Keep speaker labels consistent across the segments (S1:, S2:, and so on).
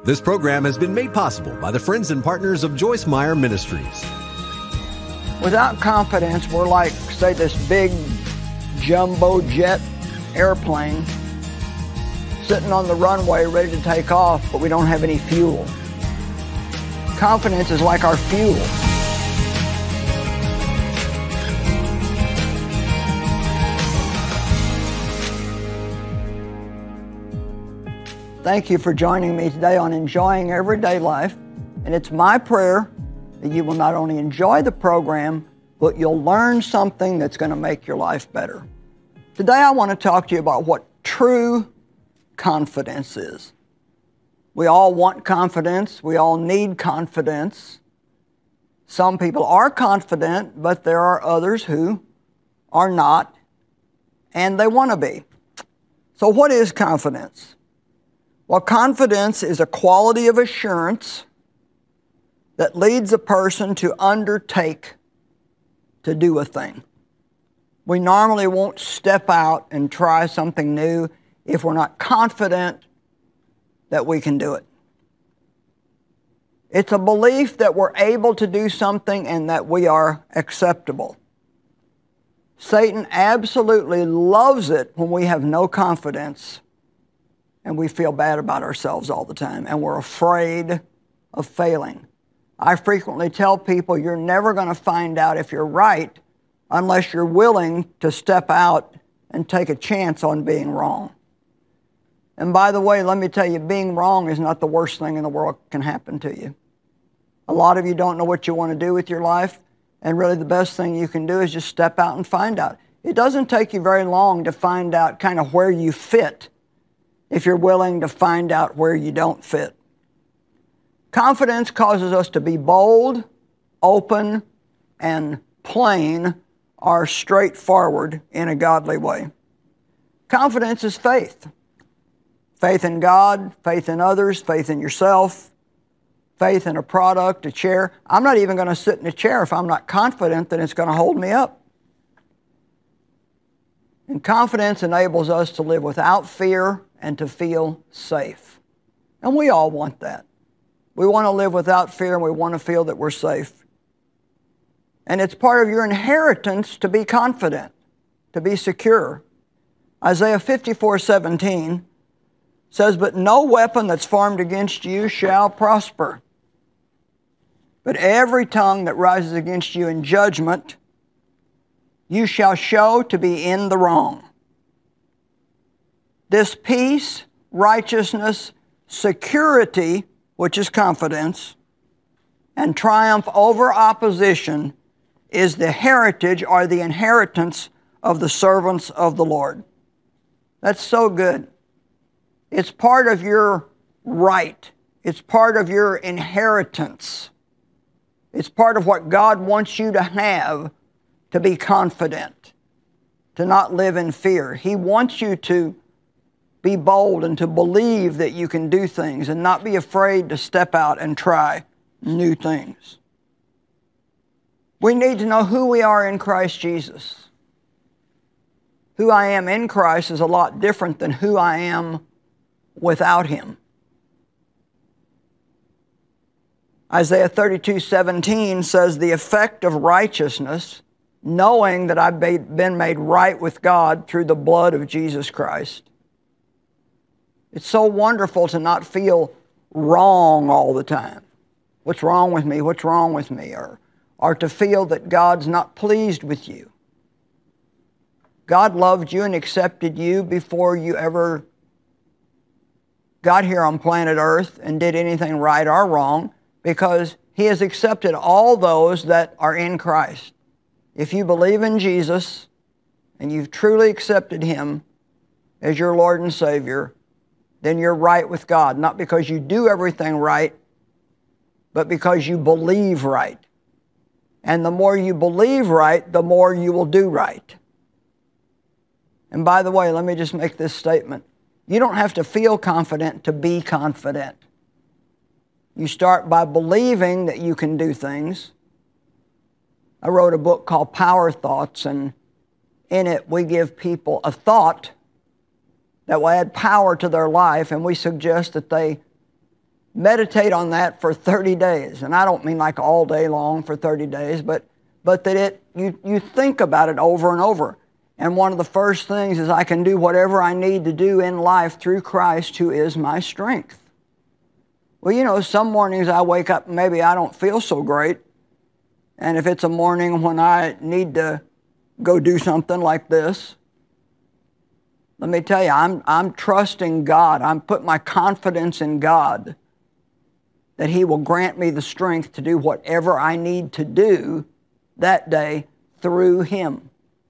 S1: This program has been made possible by the friends and partners of Joyce Meyer Ministries.
S2: Without confidence, we're like, say, this big jumbo jet airplane sitting on the runway ready to take off, but we don't have any fuel. Confidence is like our fuel. Thank you for joining me today on Enjoying Everyday Life. And it's my prayer that you will not only enjoy the program, but you'll learn something that's going to make your life better. Today I want to talk to you about what true confidence is. We all want confidence. We all need confidence. Some people are confident, but there are others who are not, and they want to be. So what is confidence? Well, confidence is a quality of assurance that leads a person to undertake to do a thing. We normally won't step out and try something new if we're not confident that we can do it. It's a belief that we're able to do something and that we are acceptable. Satan absolutely loves it when we have no confidence and we feel bad about ourselves all the time, and we're afraid of failing. I frequently tell people you're never going to find out if you're right unless you're willing to step out and take a chance on being wrong. And by the way, let me tell you, being wrong is not the worst thing in the world that can happen to you. A lot of you don't know what you want to do with your life, and really the best thing you can do is just step out and find out. It doesn't take you very long to find out kind of where you fit if you're willing to find out where you don't fit. Confidence causes us to be bold, open, and plain or straightforward in a godly way. Confidence is faith. Faith in God, faith in others, faith in yourself, faith in a product, a chair. I'm not even going to sit in a chair if I'm not confident that it's going to hold me up. And confidence enables us to live without fear and to feel safe. And we all want that. We want to live without fear and we want to feel that we're safe. And it's part of your inheritance to be confident, to be secure. Isaiah 54:17 says, "But no weapon that's formed against you shall prosper. But every tongue that rises against you in judgment, you shall show to be in the wrong." This peace, righteousness, security, which is confidence, and triumph over opposition is the heritage or the inheritance of the servants of the Lord. That's so good. It's part of your right. It's part of your inheritance. It's part of what God wants you to have, to be confident, to not live in fear. He wants you to be bold and to believe that you can do things and not be afraid to step out and try new things. We need to know who we are in Christ Jesus. Who I am in Christ is a lot different than who I am without Him. Isaiah 32:17 says, "The effect of righteousness, knowing that I've been made right with God through the blood of Jesus Christ." It's so wonderful to not feel wrong all the time. What's wrong with me? What's wrong with me? Or to feel that God's not pleased with you. God loved you and accepted you before you ever got here on planet Earth and did anything right or wrong, because He has accepted all those that are in Christ. If you believe in Jesus and you've truly accepted Him as your Lord and Savior, then you're right with God, not because you do everything right, but because you believe right. And the more you believe right, the more you will do right. And by the way, let me just make this statement. You don't have to feel confident to be confident. You start by believing that you can do things. I wrote a book called Power Thoughts, and in it we give people a thought that will add power to their life, and we suggest that they meditate on that for 30 days. And I don't mean like all day long for 30 days, but that you think about it over and over. And one of the first things is I can do whatever I need to do in life through Christ who is my strength. Well, you know, some mornings I wake up, maybe I don't feel so great. And if it's a morning when I need to go do something like this, let me tell you, I'm trusting God. I'm putting my confidence in God that He will grant me the strength to do whatever I need to do that day through Him.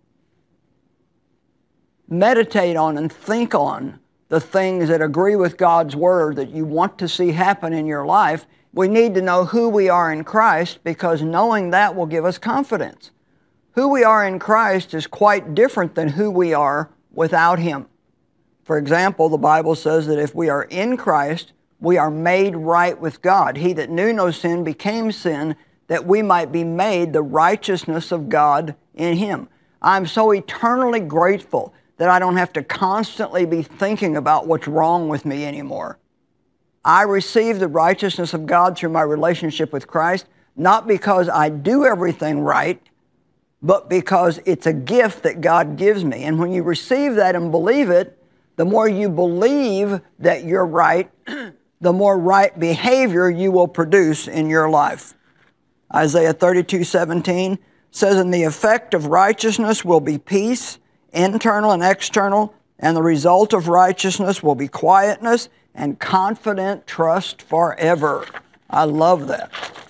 S2: Meditate on and think on the things that agree with God's Word that you want to see happen in your life. We need to know who we are in Christ, because knowing that will give us confidence. Who we are in Christ is quite different than who we are without Him. For example, the Bible says that if we are in Christ, we are made right with God. He that knew no sin became sin, that we might be made the righteousness of God in Him. I'm so eternally grateful that I don't have to constantly be thinking about what's wrong with me anymore. I receive the righteousness of God through my relationship with Christ, not because I do everything right, but because it's a gift that God gives me. And when you receive that and believe it, the more you believe that you're right, the more right behavior you will produce in your life. Isaiah 32:17 says, "And the effect of righteousness will be peace, internal and external, and the result of righteousness will be quietness and confident trust forever." I love that.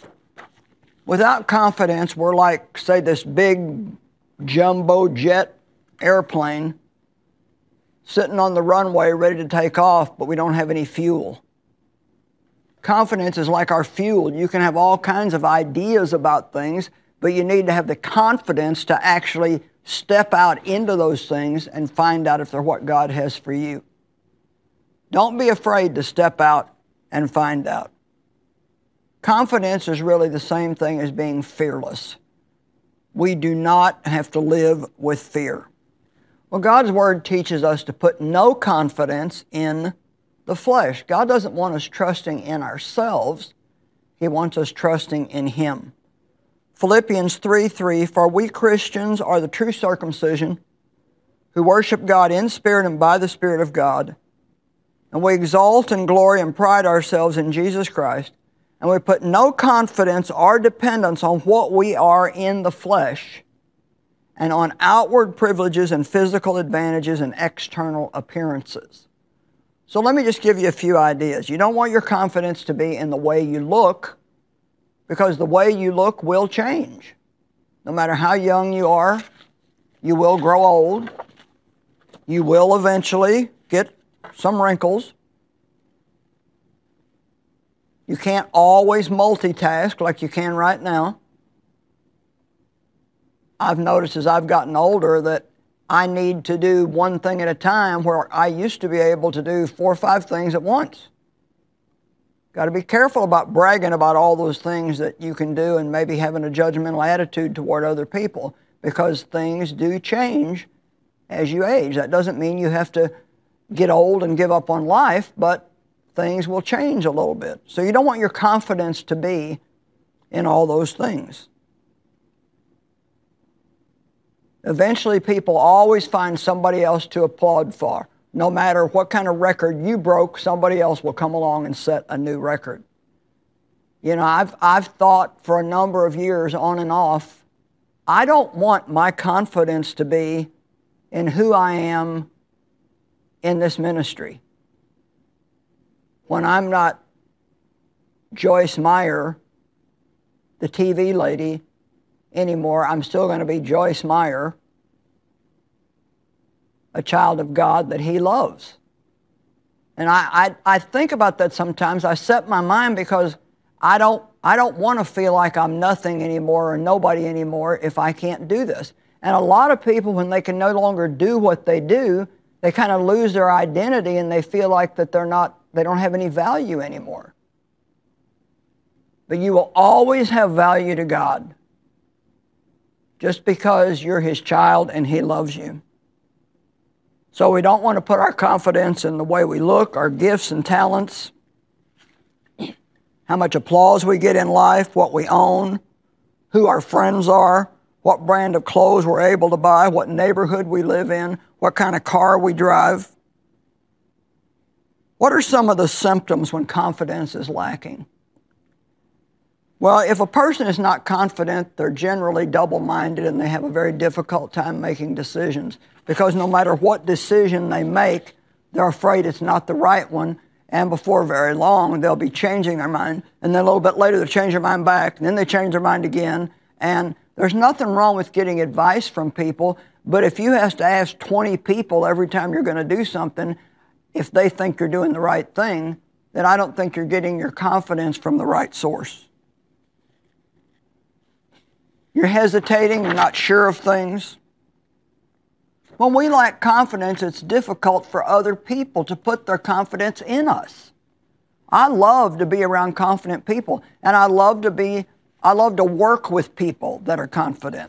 S2: Without confidence, we're like, say, this big jumbo jet airplane sitting on the runway ready to take off, but we don't have any fuel. Confidence is like our fuel. You can have all kinds of ideas about things, but you need to have the confidence to actually step out into those things and find out if they're what God has for you. Don't be afraid to step out and find out. Confidence is really the same thing as being fearless. We do not have to live with fear. Well, God's Word teaches us to put no confidence in the flesh. God doesn't want us trusting in ourselves. He wants us trusting in Him. Philippians 3:3, "For we Christians are the true circumcision, who worship God in spirit and by the Spirit of God. And we exalt and glory and pride ourselves in Jesus Christ. And we put no confidence or dependence on what we are in the flesh and on outward privileges and physical advantages and external appearances." So let me just give you a few ideas. You don't want your confidence to be in the way you look, because the way you look will change. No matter how young you are, you will grow old. You will eventually get some wrinkles. You can't always multitask like you can right now. I've noticed as I've gotten older that I need to do one thing at a time, where I used to be able to do 4 or 5 things at once. Got to be careful about bragging about all those things that you can do and maybe having a judgmental attitude toward other people, because things do change as you age. That doesn't mean you have to get old and give up on life, but things will change a little bit. So you don't want your confidence to be in all those things. Eventually, people always find somebody else to applaud for. No matter what kind of record you broke, somebody else will come along and set a new record. You know, I've thought for a number of years on and off, I don't want my confidence to be in who I am in this ministry. When I'm not Joyce Meyer, the TV lady, anymore, I'm still going to be Joyce Meyer, a child of God that He loves. And I think about that sometimes. I set my mind, because I don't want to feel like I'm nothing anymore or nobody anymore if I can't do this. And a lot of people, when they can no longer do what they do, they kind of lose their identity and they feel like that they don't have any value anymore. But you will always have value to God, just because you're His child and He loves you. So we don't want to put our confidence in the way we look, our gifts and talents. how much applause we get in life, what we own, who our friends are, what brand of clothes we're able to buy, what neighborhood we live in, what kind of car we drive. What are some of the symptoms when confidence is lacking? Well, if a person is not confident, they're generally double-minded and they have a very difficult time making decisions, because no matter what decision they make, they're afraid it's not the right one, and before very long, they'll be changing their mind, and then a little bit later, they'll change their mind back, and then they change their mind again, and there's nothing wrong with getting advice from people, but if you have to ask 20 people every time you're going to do something, if they think you're doing the right thing, then I don't think you're getting your confidence from the right source. You're hesitating, you're not sure of things. When we lack confidence, it's difficult for other people to put their confidence in us. I love to be around confident people, and I love to work with people that are confident.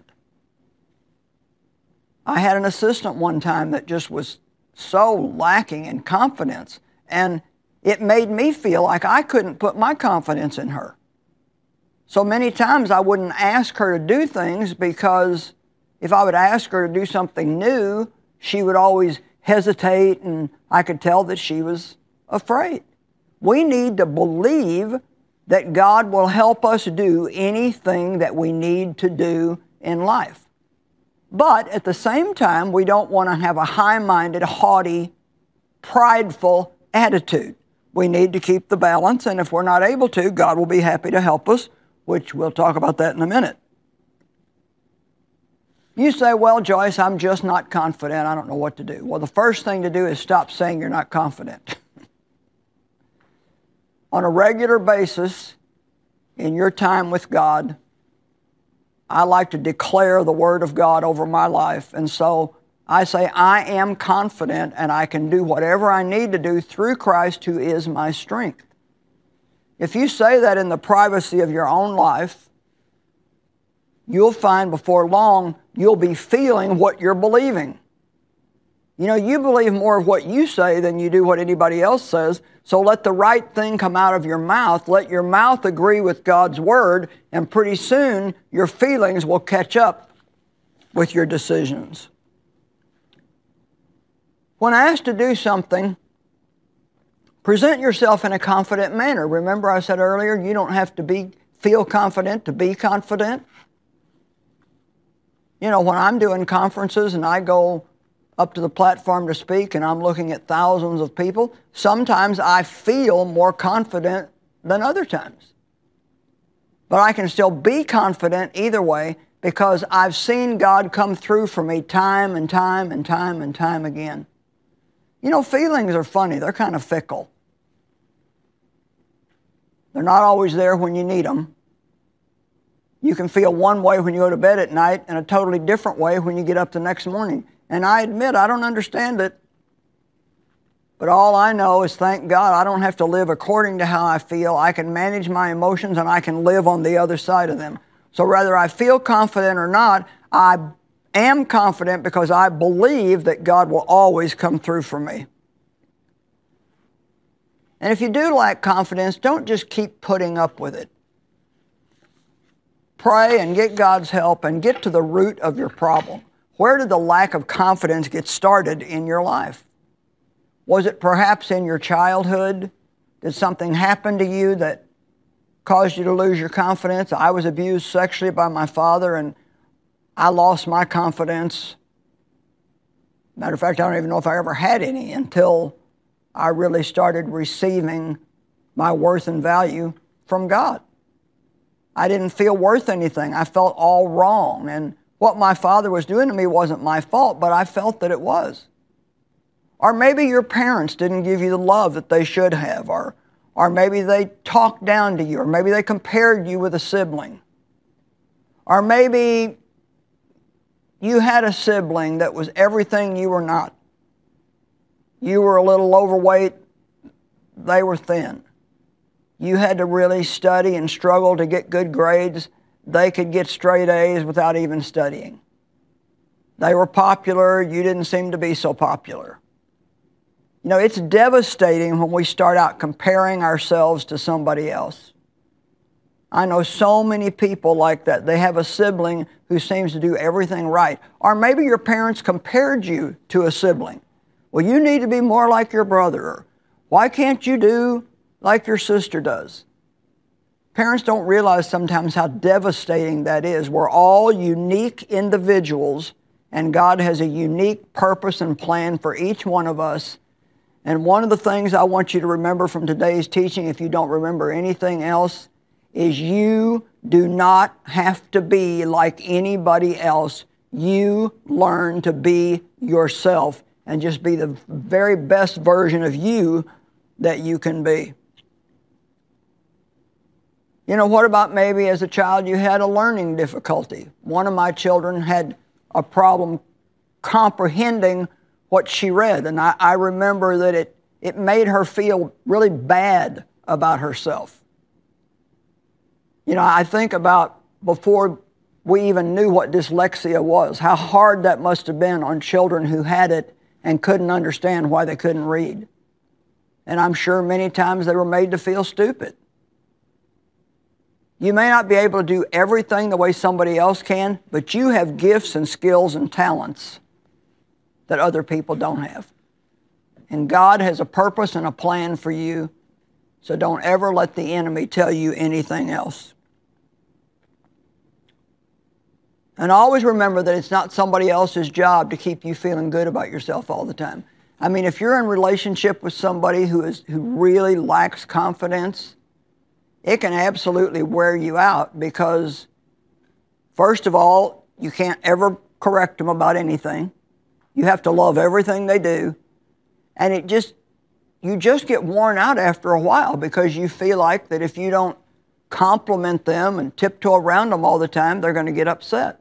S2: I had an assistant one time that just was so lacking in confidence, and it made me feel like I couldn't put my confidence in her. So many times I wouldn't ask her to do things, because if I would ask her to do something new, she would always hesitate, and I could tell that she was afraid. We need to believe that God will help us do anything that we need to do in life. But at the same time, we don't want to have a high-minded, haughty, prideful attitude. We need to keep the balance, and if we're not able to, God will be happy to help us, which we'll talk about that in a minute. You say, well, Joyce, I'm just not confident. I don't know what to do. Well, the first thing to do is stop saying you're not confident. On a regular basis, in your time with God, I like to declare the Word of God over my life. And so I say, I am confident and I can do whatever I need to do through Christ who is my strength. If you say that in the privacy of your own life, you'll find before long you'll be feeling what you're believing. You know, you believe more of what you say than you do what anybody else says, so let the right thing come out of your mouth. Let your mouth agree with God's Word, and pretty soon your feelings will catch up with your decisions. When asked to do something, present yourself in a confident manner. Remember I said earlier, you don't have to feel confident to be confident. You know, when I'm doing conferences and I go up to the platform to speak and I'm looking at thousands of people, sometimes I feel more confident than other times. But I can still be confident either way, because I've seen God come through for me time and time and time and time again. You know, feelings are funny. They're kind of fickle. They're not always there when you need them. You can feel one way when you go to bed at night and a totally different way when you get up the next morning. And I admit, I don't understand it. But all I know is, thank God, I don't have to live according to how I feel. I can manage my emotions and I can live on the other side of them. So whether I feel confident or not, I am confident because I believe that God will always come through for me. And if you do lack confidence, don't just keep putting up with it. Pray and get God's help and get to the root of your problem. Where did the lack of confidence get started in your life? Was it perhaps in your childhood? Did something happen to you that caused you to lose your confidence? I was abused sexually by my father, and I lost my confidence. Matter of fact, I don't even know if I ever had any until I really started receiving my worth and value from God. I didn't feel worth anything. I felt all wrong, and what my father was doing to me wasn't my fault, but I felt that it was. Or maybe your parents didn't give you the love that they should have, or maybe they talked down to you, or maybe they compared you with a sibling. Or maybe you had a sibling that was everything you were not. You were a little overweight, they were thin. You had to really study and struggle to get good grades. They could get straight A's without even studying. They were popular, you didn't seem to be so popular. You know, it's devastating when we start out comparing ourselves to somebody else. I know so many people like that. They have a sibling who seems to do everything right. Or maybe your parents compared you to a sibling. Well, you need to be more like your brother. Or, why can't you do like your sister does? Parents don't realize sometimes how devastating that is. We're all unique individuals, and God has a unique purpose and plan for each one of us. And one of the things I want you to remember from today's teaching, if you don't remember anything else, is you do not have to be like anybody else. You learn to be yourself and just be the very best version of you that you can be. You know, what about maybe as a child you had a learning difficulty? One of my children had a problem comprehending what she read, and I remember that it made her feel really bad about herself. You know, I think about before we even knew what dyslexia was, how hard that must have been on children who had it and couldn't understand why they couldn't read. And I'm sure many times they were made to feel stupid. You may not be able to do everything the way somebody else can, but you have gifts and skills and talents that other people don't have. And God has a purpose and a plan for you, so don't ever let the enemy tell you anything else. And always remember that it's not somebody else's job to keep you feeling good about yourself all the time. I mean, if you're in a relationship with somebody who really lacks confidence, it can absolutely wear you out because, first of all, you can't ever correct them about anything. You have to love everything they do. And you just get worn out after a while because you feel like that if you don't compliment them and tiptoe around them all the time, they're going to get upset.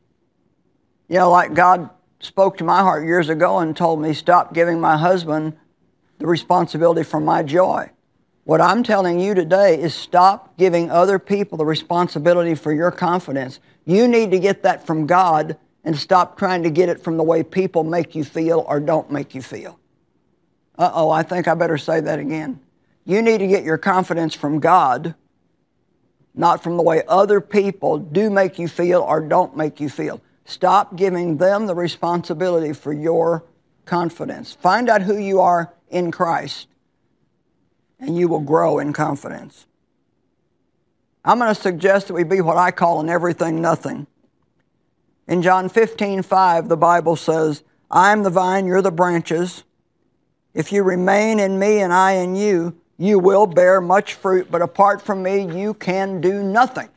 S2: You know, like God spoke to my heart years ago and told me, stop giving my husband the responsibility for my joy. What I'm telling you today is stop giving other people the responsibility for your confidence. You need to get that from God and stop trying to get it from the way people make you feel or don't make you feel. I think I better say that again. You need to get your confidence from God, not from the way other people do make you feel or don't make you feel. Stop giving them the responsibility for your confidence. Find out who you are in Christ, and you will grow in confidence. I'm going to suggest that we be what I call an everything nothing. In John 15:5, the Bible says, I am the vine, you're the branches. If you remain in me and I in you, you will bear much fruit, but apart from me, you can do nothing.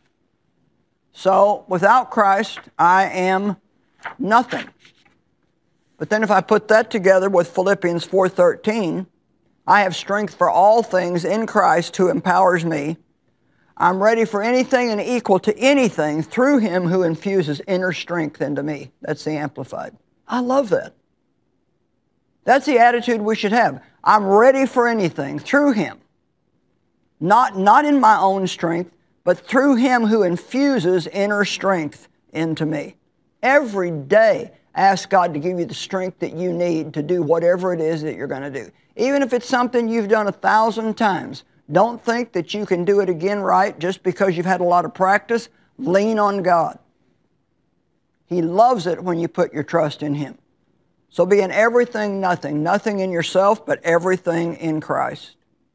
S2: So, without Christ, I am nothing. But then if I put that together with Philippians 4:13, I have strength for all things in Christ who empowers me. I'm ready for anything and equal to anything through Him who infuses inner strength into me. That's the Amplified. I love that. That's the attitude we should have. I'm ready for anything through Him. Not in my own strength, but through Him who infuses inner strength into me. Every day, ask God to give you the strength that you need to do whatever it is that you're going to do. Even if it's something you've done 1,000 times, don't think that you can do it again right just because you've had a lot of practice. Lean on God. He loves it when you put your trust in Him. So be in everything nothing. Nothing in yourself, but everything in Christ.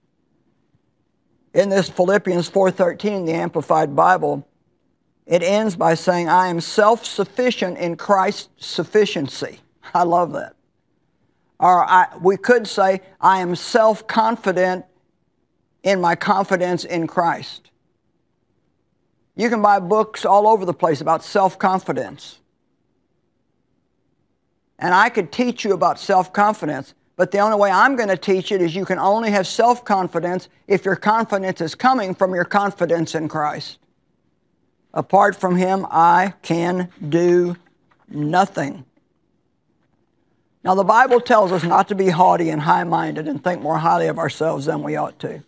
S2: In this Philippians 4:13, the Amplified Bible, it ends by saying, I am self-sufficient in Christ's sufficiency. I love that. Or we could say, I am self-confident in my confidence in Christ. You can buy books all over the place about self-confidence. And I could teach you about self-confidence, but the only way I'm going to teach it is you can only have self-confidence if your confidence is coming from your confidence in Christ. Apart from Him, I can do nothing. Now, the Bible tells us not to be haughty and high-minded and think more highly of ourselves than we ought to.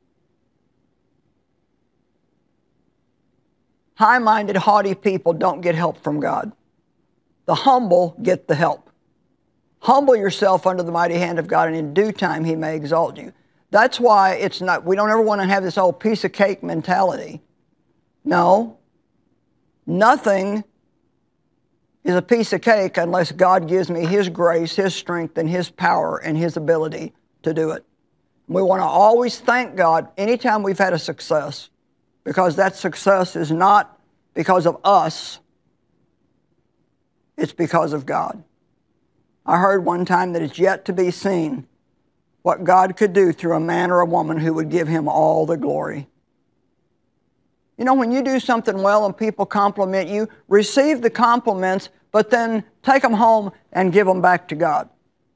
S2: High-minded, haughty people don't get help from God. The humble get the help. Humble yourself under the mighty hand of God, and in due time He may exalt you. That's why we don't ever want to have this old piece of cake mentality. No. Nothing is a piece of cake unless God gives me His grace, His strength, and His power and His ability to do it. We want to always thank God anytime we've had a success, because that success is not because of us, it's because of God. I heard one time that it's yet to be seen what God could do through a man or a woman who would give Him all the glory. You know, when you do something well and people compliment you, receive the compliments, but then take them home and give them back to God.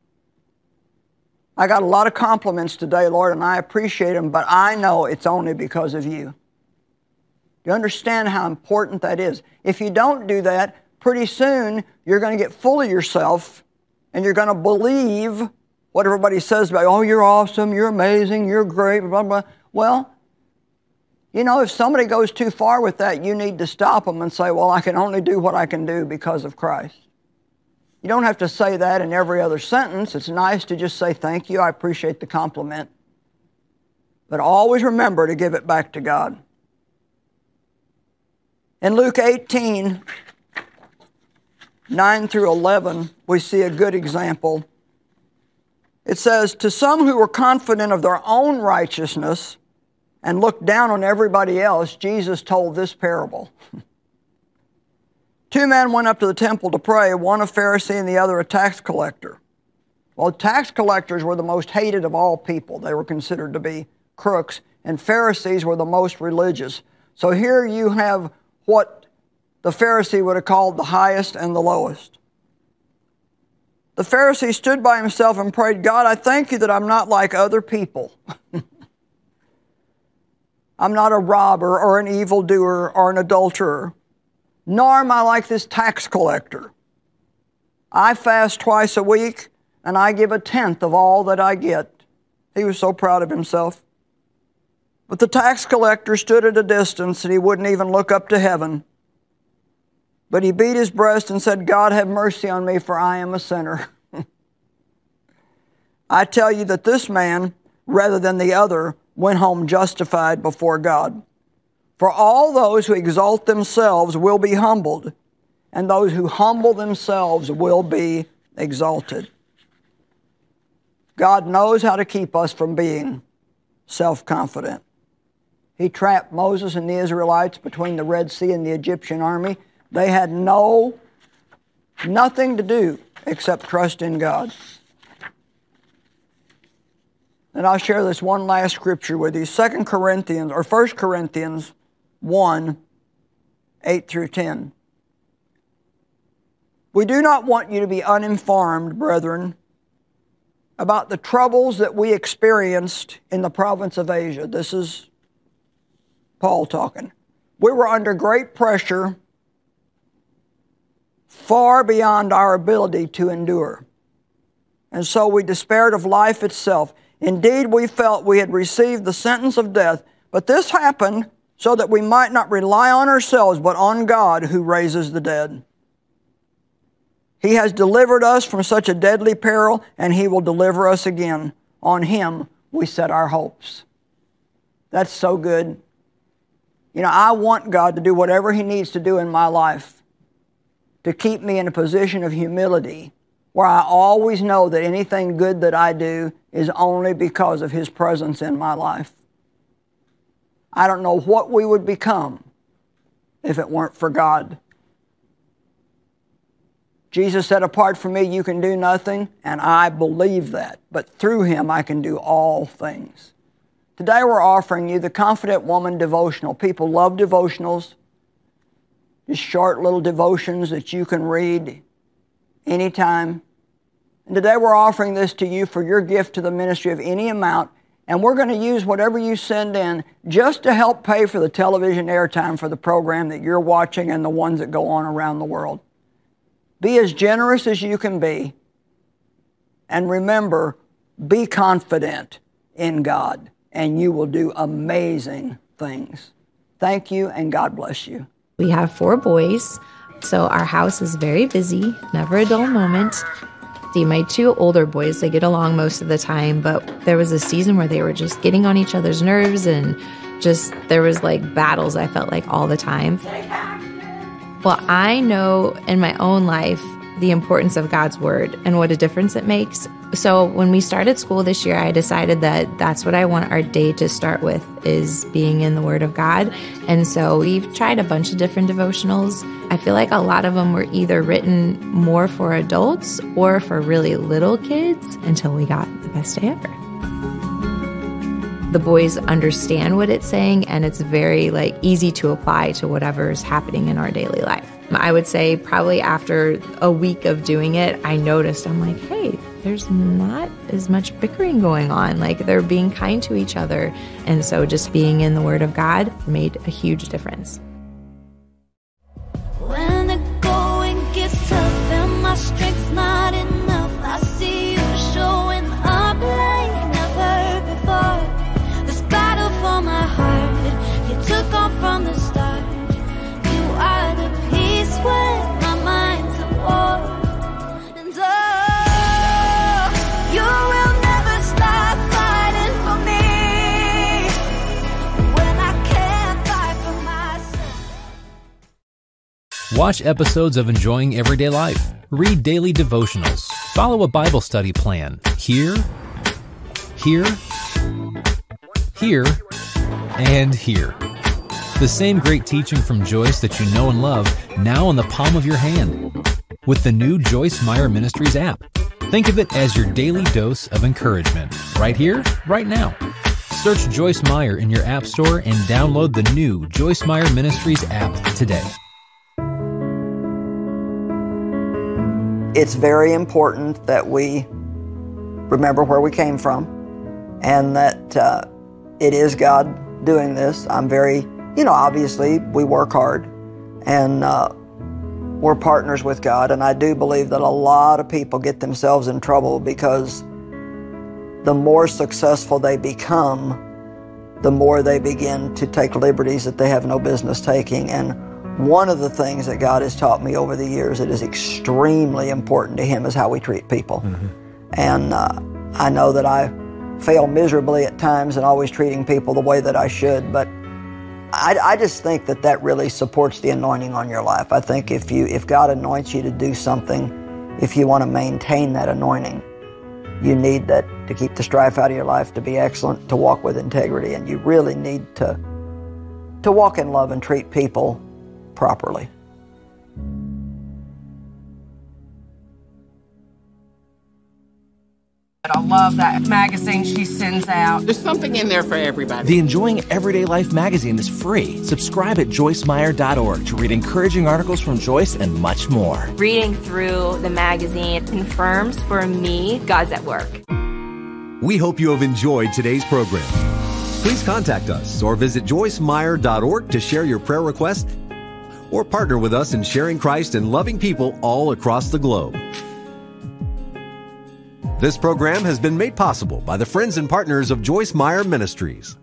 S2: I got a lot of compliments today, Lord, and I appreciate them, but I know it's only because of you. You understand how important that is? If you don't do that, pretty soon you're going to get full of yourself and you're going to believe what everybody says about, oh, you're awesome, you're amazing, you're great, blah, blah. Well, you know, if somebody goes too far with that, you need to stop them and say, well, I can only do what I can do because of Christ. You don't have to say that in every other sentence. It's nice to just say, thank you, I appreciate the compliment. But always remember to give it back to God. In Luke 18, 9 through 11, we see a good example. It says, to some who were confident of their own righteousness and looked down on everybody else, Jesus told this parable. 2 men went up to the temple to pray, one a Pharisee and the other a tax collector. Well, tax collectors were the most hated of all people. They were considered to be crooks, and Pharisees were the most religious. So here you have what the Pharisee would have called the highest and the lowest. The Pharisee stood by himself and prayed, God, I thank you that I'm not like other people. I'm not a robber or an evildoer or an adulterer, nor am I like this tax collector. I fast twice a week, and I give 1/10 of all that I get. He was so proud of himself. But the tax collector stood at a distance, and he wouldn't even look up to heaven. But he beat his breast and said, God, have mercy on me, for I am a sinner. I tell you that this man, rather than the other, went home justified before God. For all those who exalt themselves will be humbled, and those who humble themselves will be exalted. God knows how to keep us from being self-confident. He trapped Moses and the Israelites between the Red Sea and the Egyptian army. They had nothing to do except trust in God. And I'll share this one last scripture with you. 1 Corinthians 1, 8 through 10. We do not want you to be uninformed, brethren, about the troubles that we experienced in the province of Asia. This is Paul talking. We were under great pressure, far beyond our ability to endure. And so we despaired of life itself. Indeed, we felt we had received the sentence of death, but this happened so that we might not rely on ourselves, but on God who raises the dead. He has delivered us from such a deadly peril, and He will deliver us again. On Him we set our hopes. That's so good. You know, I want God to do whatever He needs to do in my life to keep me in a position of humility, where I always know that anything good that I do is only because of His presence in my life. I don't know what we would become if it weren't for God. Jesus said, apart from me, you can do nothing, and I believe that. But through Him, I can do all things. Today, we're offering you the Confident Woman devotional. People love devotionals, just short little devotions that you can read anytime. And today we're offering this to you for your gift to the ministry of any amount, and we're going to use whatever you send in just to help pay for the television airtime for the program that you're watching and the ones that go on around the world. Be as generous as you can be, and remember, be confident in God, and you will do amazing things. Thank you, and God bless you.
S3: We have 4 boys, so our house is very busy, never a dull moment. See, my 2 older boys, they get along most of the time, but there was a season where they were just getting on each other's nerves and just, there was like battles, I felt like, all the time. Well, I know in my own life the importance of God's word and what a difference it makes. So when we started school this year, I decided that that's what I want our day to start with, is being in the Word of God. And so we've tried a bunch of different devotionals. I feel like a lot of them were either written more for adults or for really little kids, until we got the best day ever. The boys understand what it's saying, and it's very easy to apply to whatever's happening in our daily life. I would say probably after a week of doing it, I noticed, I'm like, hey, there's not as much bickering going on. They're being kind to each other. And so just being in the Word of God made a huge difference.
S4: When the going gets tough and my strength's not enough, I see you showing up like never before. This battle for my heart, you took off from the start. You are the peace when my mind's at war. And you will never stop fighting for me when I can't fight for myself.
S5: Watch episodes of Enjoying Everyday Life. Read daily devotionals. Follow a Bible study plan. Here, and here. The same great teaching from Joyce that you know and love, now in the palm of your hand. With the new Joyce Meyer Ministries app. Think of it as your daily dose of encouragement. Right here, right now. Search Joyce Meyer in your app store and download the new Joyce Meyer Ministries app today.
S2: It's very important that we remember where we came from, and that it is God doing this. I'm very, obviously we work hard, and we're partners with God, and I do believe that a lot of people get themselves in trouble because the more successful they become, the more they begin to take liberties that they have no business taking. And one of the things that God has taught me over the years that is extremely important to Him is how we treat people. Mm-hmm. And I know that I fail miserably at times in always treating people the way that I should, but I just think that really supports the anointing on your life. I think if God anoints you to do something, if you want to maintain that anointing, you need that to keep the strife out of your life, to be excellent, to walk with integrity, and you really need to walk in love and treat people properly.
S6: I love that magazine she sends out.
S7: There's something in there for everybody.
S8: The Enjoying Everyday Life magazine is free. Subscribe at joycemeyer.org to read encouraging articles from Joyce and much more.
S9: Reading through the magazine confirms for me God's at work.
S1: We hope you have enjoyed today's program. Please contact us or visit joycemeyer.org to share your prayer request or partner with us in sharing Christ and loving people all across the globe. This program has been made possible by the friends and partners of Joyce Meyer Ministries.